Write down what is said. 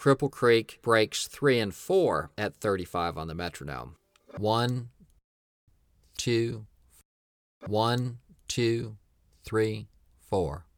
Cripple Creek breaks 3 and 4 at 35 on the metronome. 1, 2, 1, 2, 3, 4.